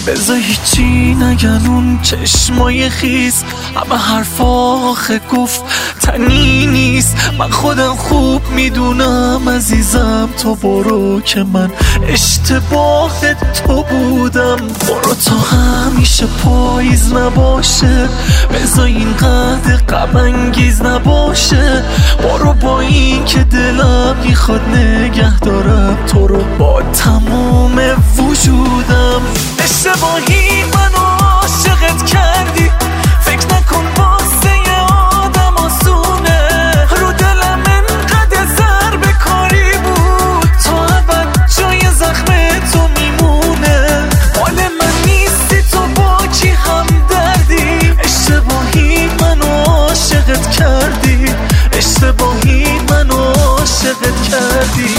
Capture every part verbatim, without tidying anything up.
بذار هیچی نگن اون چشمای خیز، همه حرف آخه گفت تنی نیست. من خودم خوب میدونم عزیزم، تو برو که من اشتباه تو بودم. برو تا همیشه پاییز نباشه، بذار اینقدر غم انگیز نباشه. برو با این که دلم میخواد نگه دارم تو رو با تمام وجودم. اشتباهی منو عاشقت کردی، فکر نکن واسه یه آدم آسونه. رو دلم انقدر ضربه کاری بود، تا ابد جای زخم تو میمونه. مال من نیستی تو با کی هم دردی. اشتباهی منو عاشقت کردی، اشتباهی منو عاشقت کردی.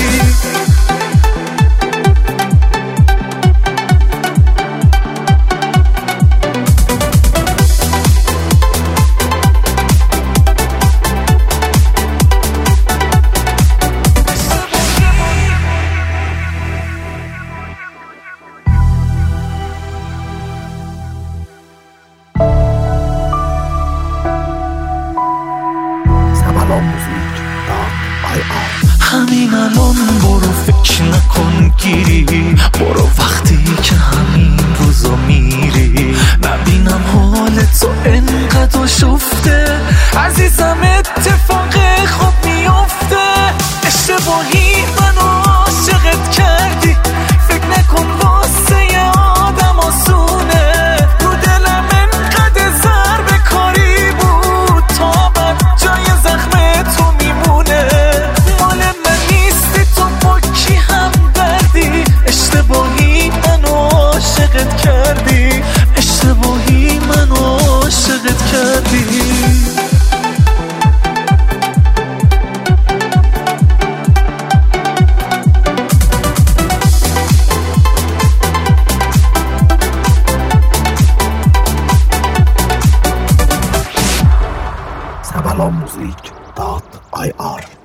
همین الان برو فکر نکن گیری، برو وقتی که همین روزا میری. نبینم حال تو انقدر شفته، عزیزم اتفاق خوب میفته. اشتباهی منو عاشقت کردی، فکر نکن واسه یه آدم آسونه. رو دلم انقدر ضربه کاری بود، تا ابد جای زخم تو میمونه. اشتباهی منو عاشقت کردی، اشتباهی منو عاشقت کردی. سبلان موزیک دات آی آر